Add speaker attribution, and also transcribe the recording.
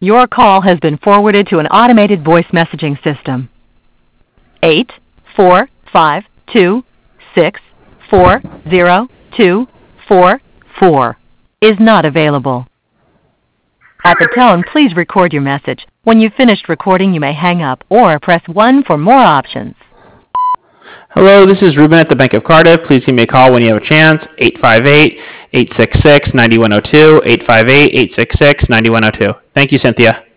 Speaker 1: Your call has been forwarded to an automated voice messaging system. 84526402444 is not available. At the tone, please record your message. When you've finished recording, you may hang up or press 1 for more options.
Speaker 2: Hello, this is Ruben at the Bank of Cardiff. Please give me a call when you have a chance. 858-866-9102, 858-866-9102. Thank you, Cynthia.